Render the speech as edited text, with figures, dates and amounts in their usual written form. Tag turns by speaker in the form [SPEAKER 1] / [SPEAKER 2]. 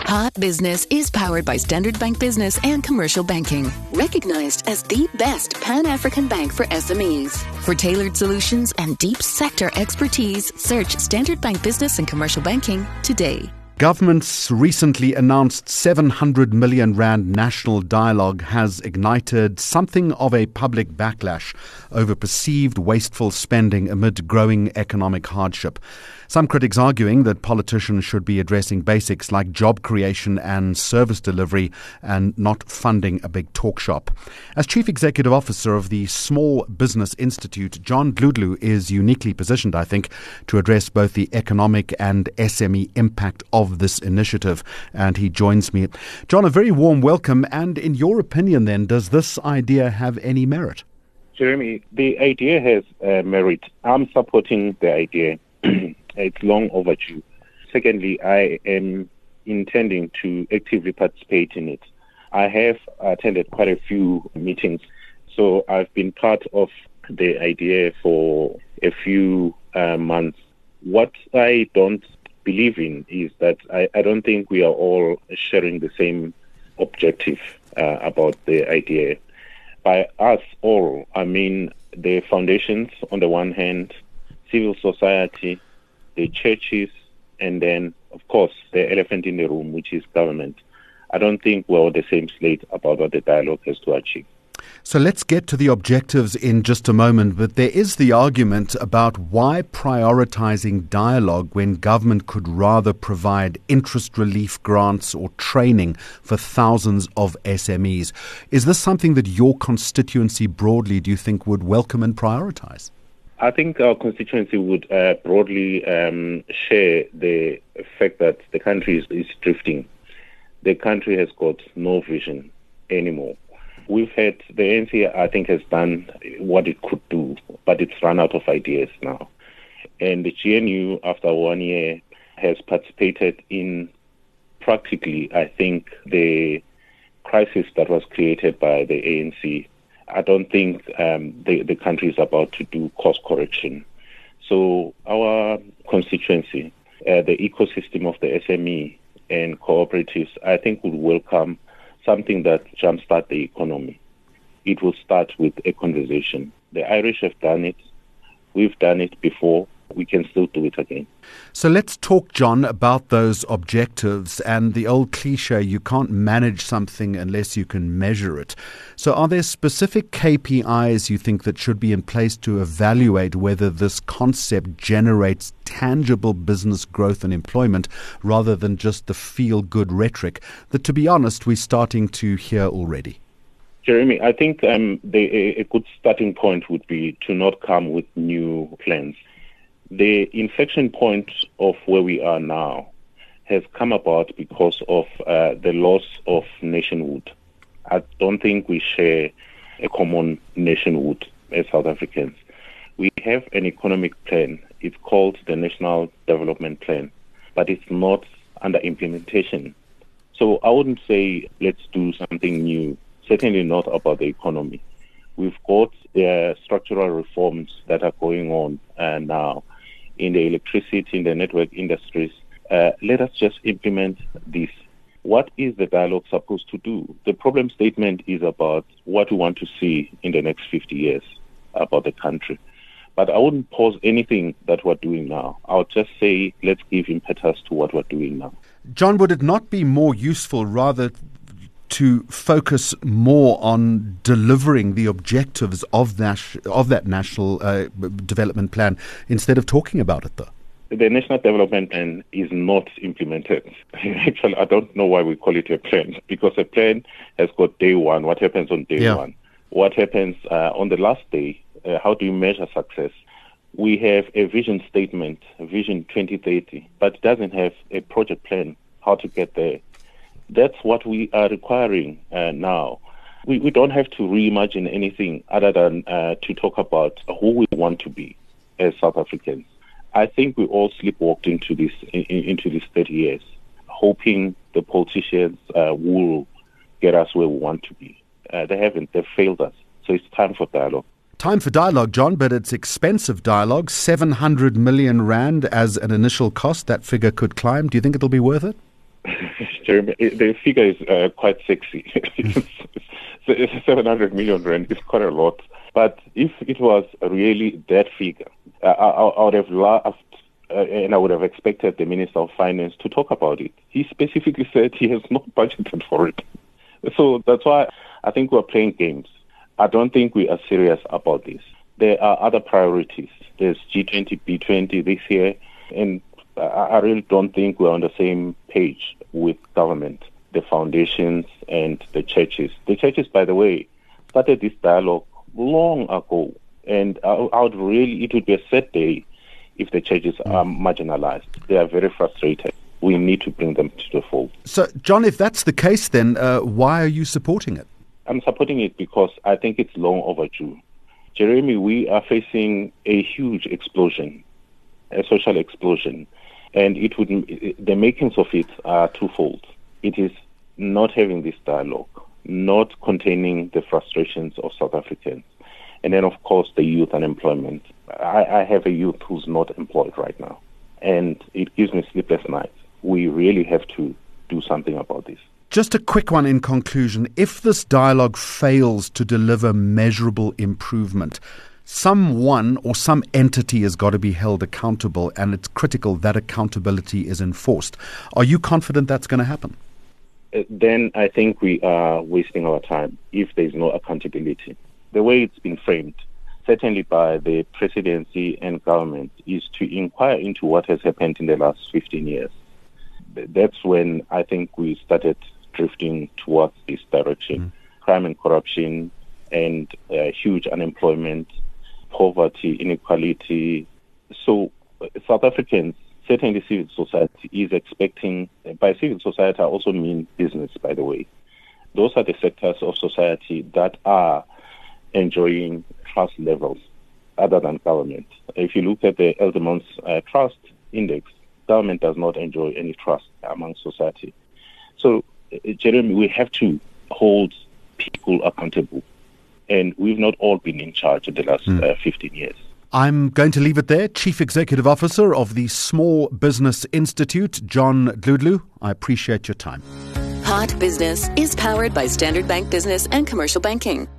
[SPEAKER 1] Hot Business is powered by Standard Bank Business and Commercial Banking, recognized as the best Pan-African bank for SMEs. For tailored solutions and deep sector expertise, search Standard Bank Business and Commercial Banking today.
[SPEAKER 2] Government's recently announced 700 million rand national dialogue has ignited something of a public backlash over perceived wasteful spending amid growing economic hardship. Some critics arguing that politicians should be addressing basics like job creation and service delivery and not funding a big talk shop. As Chief Executive Officer of the Small Business Institute, John Dludlu is uniquely positioned, I think, to address both the economic and SME impact of this initiative. And he joins me. John, a very warm welcome. And in your opinion, then, does this idea have any merit?
[SPEAKER 3] Jeremy, the idea has merit. I'm supporting the idea. It's long overdue. Secondly, I am intending to actively participate in it. I have attended quite a few meetings, so I've been part of the idea for a few months. What I don't believe in is that I don't think we are all sharing the same objective about the idea. By us all, I mean the foundations on the one hand, civil society, the churches, and then, of course, the elephant in the room, which is government. I don't think we're on the same slate about what the dialogue has to achieve.
[SPEAKER 2] So let's get to the objectives in just a moment, but there is the argument about why prioritizing dialogue when government could rather provide interest relief grants or training for thousands of SMEs. Is this something that your constituency broadly, do you think, would welcome and prioritize?
[SPEAKER 3] I think our constituency would broadly share the fact that the country is drifting. The country has got no vision anymore. We've had, the ANC, I think, has done what it could do, but it's run out of ideas now. And the GNU, after 1 year, has participated in practically, I think, the crisis that was created by the ANC. I don't think the country is about to do course correction. So our constituency, the ecosystem of the SME and cooperatives, I think would welcome something that jumpstart the economy. It will start with a conversation. The Irish have done it. We've done it before. We can still do it again.
[SPEAKER 2] So let's talk, John, about those objectives and the old cliche, you can't manage something unless you can measure it. So are there specific KPIs you think that should be in place to evaluate whether this concept generates tangible business growth and employment rather than just the feel-good rhetoric that, to be honest, we're starting to hear already?
[SPEAKER 3] Jeremy, I think a good starting point would be to not come with new plans. The inflection point of where we are now has come about because of the loss of nationhood. I don't think we share a common nationhood as South Africans. We have an economic plan. It's called the National Development Plan, but it's not under implementation. So I wouldn't say let's do something new, certainly not about the economy. We've got structural reforms that are going on now in the electricity, in the network industries. Let us just implement this. What is the dialogue supposed to do? The problem statement is about what we want to see in the next 50 years about the country. But I wouldn't pause anything that we're doing now. I would just say let's give impetus to what we're doing now.
[SPEAKER 2] John, would it not be more useful rather to focus more on delivering the objectives of that national development plan instead of talking about it, though?
[SPEAKER 3] The National Development Plan is not implemented. Actually, I don't know why we call it a plan, because a plan has got day one. What happens on day one? What happens on the last day? How do you measure success? We have a vision statement, Vision 2030, but it doesn't have a project plan, how to get there. That's what we are requiring now. We don't have to reimagine anything other than to talk about who we want to be as South Africans. I think we all sleepwalked into these 30 years, hoping the politicians will get us where we want to be. They haven't. They've failed us. So it's time for dialogue.
[SPEAKER 2] Time for dialogue, John, but it's expensive dialogue. 700 million rand as an initial cost. That figure could climb. Do you think it'll be worth it?
[SPEAKER 3] Jeremy, the figure is quite sexy. 700 million rand is quite a lot. But if it was really that figure, I would have laughed and I would have expected the Minister of Finance to talk about it. He specifically said he has not budgeted for it. So that's why I think we're playing games. I don't think we are serious about this. There are other priorities. There's G20, B20 this year, and I really don't think we're on the same page with government, the foundations and the churches. The churches, by the way, started this dialogue long ago, and it would be a sad day if the churches are marginalized. They are very frustrated. We need to bring them to the fold.
[SPEAKER 2] So, John, if that's the case, then why are you supporting it? I'm
[SPEAKER 3] supporting it because I think it's long overdue. Jeremy, we are facing a huge explosion, a social explosion, and the makings of it are twofold. It is not having this dialogue, not containing the frustrations of South Africans, and then, of course, the youth unemployment. I have a youth who's not employed right now, and it gives me sleepless nights. We really have to do something about this.
[SPEAKER 2] Just a quick one in conclusion. If this dialogue fails to deliver measurable improvement, someone or some entity has got to be held accountable, and it's critical that accountability is enforced. Are you confident that's going to happen?
[SPEAKER 3] Then I think we are wasting our time if there's no accountability. The way it's been framed, certainly by the presidency and government, is to inquire into what has happened in the last 15 years. That's when I think we started drifting towards this direction. Crime and corruption and huge unemployment, poverty, inequality. So South Africans, certainly civil society, is expecting, by civil society I also mean business, by the way. Those are the sectors of society that are enjoying trust levels other than government. If you look at the Edelman's Trust Index, government does not enjoy any trust among society. So, Jeremy, we have to hold people accountable. And we've not all been in charge in the last 15 years.
[SPEAKER 2] I'm going to leave it there. Chief Executive Officer of the Small Business Institute, John Dludlu. I appreciate your time.
[SPEAKER 1] Hot Business is powered by Standard Bank Business and Commercial Banking.